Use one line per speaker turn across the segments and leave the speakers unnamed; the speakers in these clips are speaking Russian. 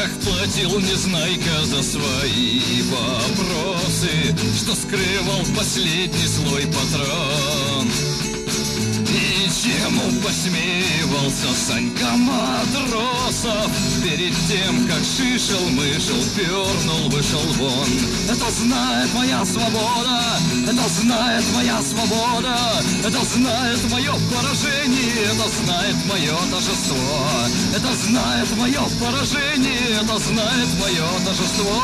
Как платил Незнайка за свои вопросы, что скрывал последний слой патрон. И чему посмеивался Санька Матросов перед тем, как шишел-мышел, пернул, вышел вон. Это знает моя свобода, это знает моя свобода, это знает мое поражение, это знает мое торжество. Это знает мое поражение, это знает мое торжество.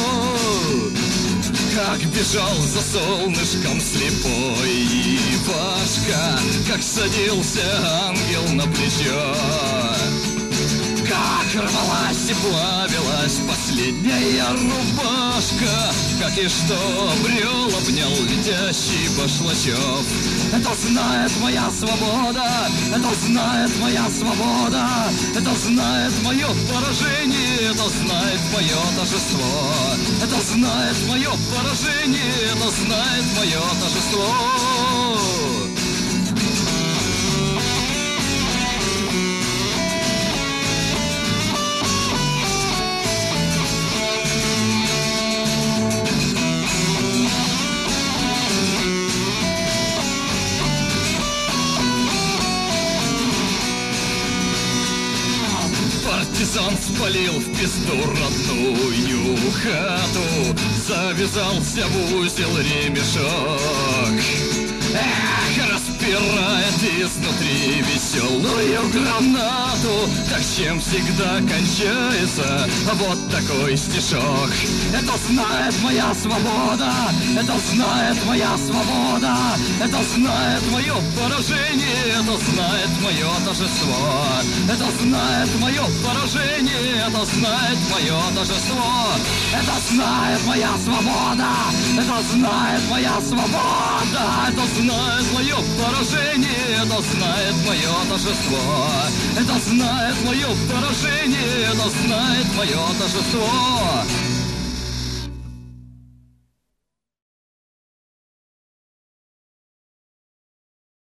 Как бежал за солнышком слепой Ивашка, как садился ангел на плечо, как рвалась и плавилась последняя рубашка, как и что обрел, обнял летящий Башлачев. Это знает моя свобода, это знает моя свобода, это знает мое поражение, это знает мое торжество. Это знает мое поражение, это знает мое торжество. Партизан спалил в пизду родную хату, завязался в узел ремешок. Эх, распирает изнутри веселую гранату. Так чем всегда кончается вот такой стишок. Это знает моя свобода, это знает моя свобода, это знает мое поражение, это знает мое торжество. Это знает мое поражение, это знает мое торжество. Это знает моя свобода, это знает моя свобода, это знает мое поражение, это знает мое торжество. Это знает мое поражение, это знает мое торжество.